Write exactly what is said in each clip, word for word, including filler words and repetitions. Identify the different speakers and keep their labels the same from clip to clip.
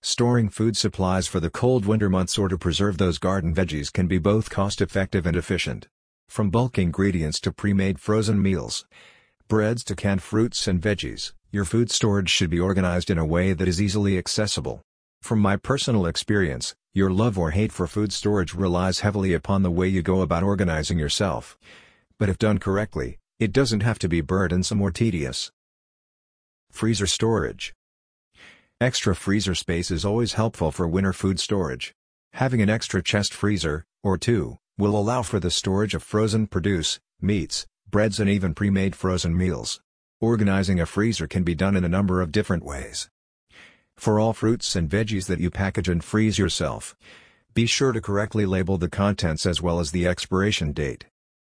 Speaker 1: Storing food supplies for the cold winter months or to preserve those garden veggies can be both cost-effective and efficient. From bulk ingredients to pre-made frozen meals, breads to canned fruits and veggies, your food storage should be organized in a way that is easily accessible. From my personal experience, your love or hate for food storage relies heavily upon the way you go about organizing yourself. But if done correctly, it doesn't have to be burdensome or tedious. Freezer storage. Extra freezer space is always helpful for winter food storage. Having an extra chest freezer, or two, will allow for the storage of frozen produce, meats, breads and even pre-made frozen meals. Organizing a freezer can be done in a number of different ways. For all fruits and veggies that you package and freeze yourself, be sure to correctly label the contents as well as the expiration date.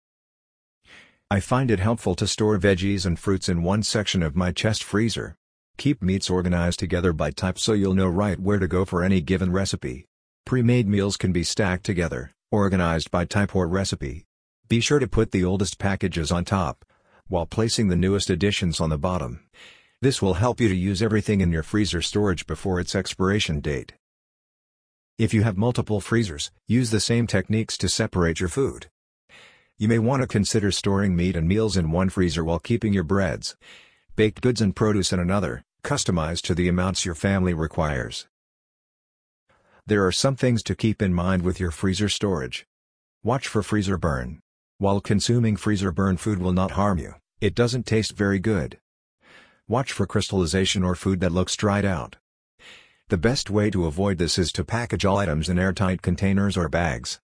Speaker 1: I find it helpful to store veggies and fruits in one section of my chest freezer. Keep meats organized together by type so you'll know right where to go for any given recipe. Pre-made meals can be stacked together, organized by type or recipe. Be sure to put the oldest packages on top, while placing the newest additions on the bottom. This will help you to use everything in your freezer storage before its expiration date. If you have multiple freezers, use the same techniques to separate your food. You may want to consider storing meat and meals in one freezer while keeping your breads, baked goods and produce in another, customized to the amounts your family requires. There are some things to keep in mind with your freezer storage. Watch for freezer burn. While consuming freezer burn food will not harm you, it doesn't taste very good. Watch for crystallization or food that looks dried out. The best way to avoid this is to package all items in airtight containers or bags.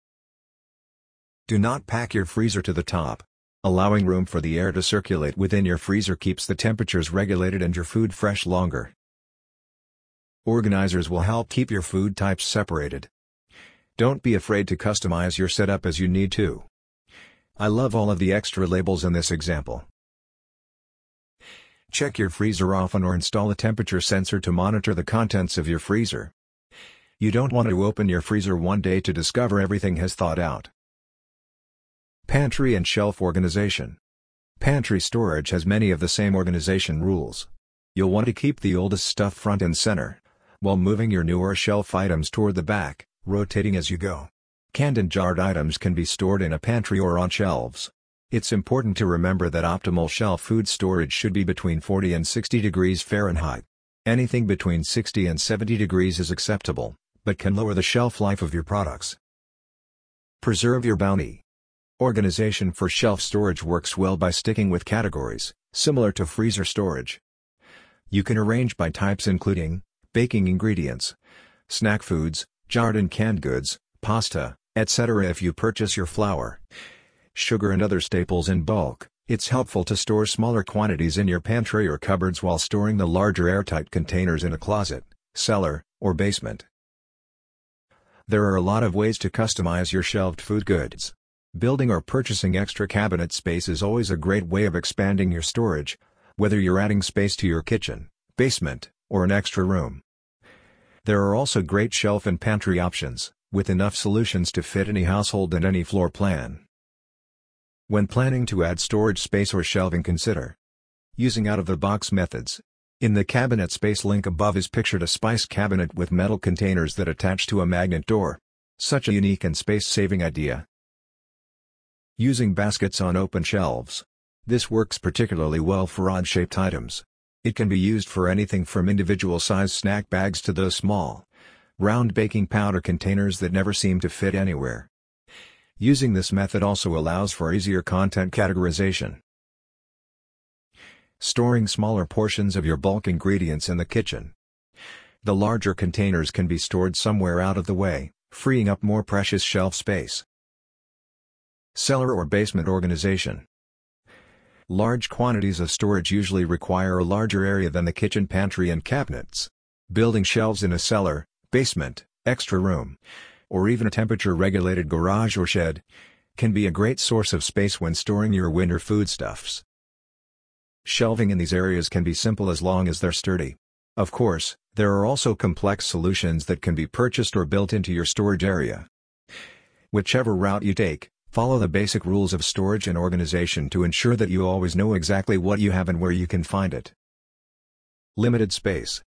Speaker 1: Do not pack your freezer to the top. Allowing room for the air to circulate within your freezer keeps the temperatures regulated and your food fresh longer. Organizers will help keep your food types separated. Don't be afraid to customize your setup as you need to. I love all of the extra labels in this example. Check your freezer often or install a temperature sensor to monitor the contents of your freezer. You don't want to open your freezer one day to discover everything has thawed out. Pantry and shelf organization. Pantry storage has many of the same organization rules. You'll want to keep the oldest stuff front and center, while moving your newer shelf items toward the back, rotating as you go. Canned and jarred items can be stored in a pantry or on shelves. It's important to remember that optimal shelf food storage should be between forty and sixty degrees Fahrenheit. Anything between sixty and seventy degrees is acceptable, but can lower the shelf life of your products. Preserve your bounty. Organization for shelf storage works well by sticking with categories, similar to freezer storage. You can arrange by types including baking ingredients, snack foods, jarred and canned goods, pasta, et cetera. If you purchase your flour, sugar and other staples in bulk, it's helpful to store smaller quantities in your pantry or cupboards while storing the larger airtight containers in a closet, cellar, or basement. There are a lot of ways to customize your shelved food goods. Building or purchasing extra cabinet space is always a great way of expanding your storage, whether you're adding space to your kitchen, basement, or an extra room. There are also great shelf and pantry options, with enough solutions to fit any household and any floor plan. When planning to add storage space or shelving, consider using out-of-the-box methods. In the cabinet space link above is pictured a spice cabinet with metal containers that attach to a magnet door. Such a unique and space-saving idea. Using baskets on open shelves. This works particularly well for odd-shaped items. It can be used for anything from individual-sized snack bags to those small, round baking powder containers that never seem to fit anywhere. Using this method also allows for easier content categorization. Storing smaller portions of your bulk ingredients in the kitchen. The larger containers can be stored somewhere out of the way, freeing up more precious shelf space. Cellar or basement organization. Large quantities of storage usually require a larger area than the kitchen pantry and cabinets. Building shelves in a cellar, basement, extra room, or even a temperature-regulated garage or shed, can be a great source of space when storing your winter foodstuffs. Shelving in these areas can be simple as long as they're sturdy. Of course, there are also complex solutions that can be purchased or built into your storage area. Whichever route you take, follow the basic rules of storage and organization to ensure that you always know exactly what you have and where you can find it. Limited space.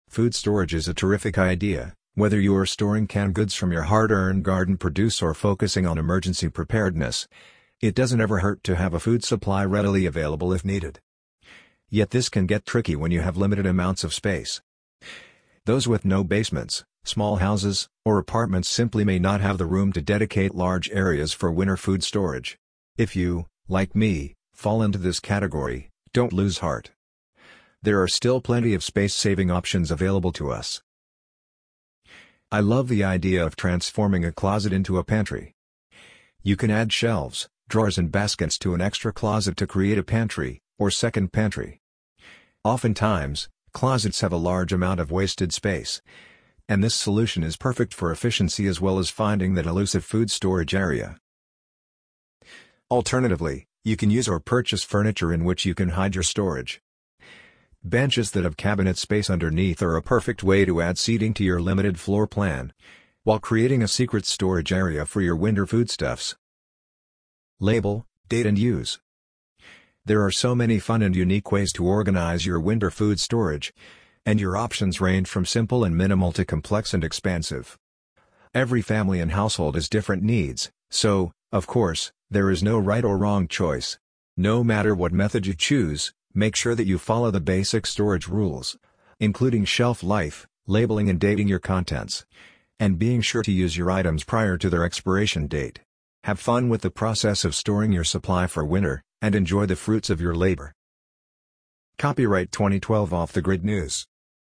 Speaker 1: Food storage is a terrific idea, whether you are storing canned goods from your hard-earned garden produce or focusing on emergency preparedness. It doesn't ever hurt to have a food supply readily available if needed. Yet this can get tricky when you have limited amounts of space. Those with no basements, small houses, or apartments simply may not have the room to dedicate large areas for winter food storage. If you, like me, fall into this category, don't lose heart. There are still plenty of space-saving options available to us. I love the idea of transforming a closet into a pantry. You can add shelves, drawers and baskets to an extra closet to create a pantry, or second pantry. Oftentimes, closets have a large amount of wasted space, and this solution is perfect for efficiency as well as finding that elusive food storage area. Alternatively, you can use or purchase furniture in which you can hide your storage. Benches that have cabinet space underneath are a perfect way to add seating to your limited floor plan, while creating a secret storage area for your winter foodstuffs. Label, date and use. There are so many fun and unique ways to organize your winter food storage, and your options range from simple and minimal to complex and expansive. Every family and household has different needs, so, of course, there is no right or wrong choice. No matter what method you choose, make sure that you follow the basic storage rules, including shelf life, labeling and dating your contents, and being sure to use your items prior to their expiration date. Have fun with the process of storing your supply for winter, and enjoy the fruits of your labor. Copyright twenty twelve Off the Grid News.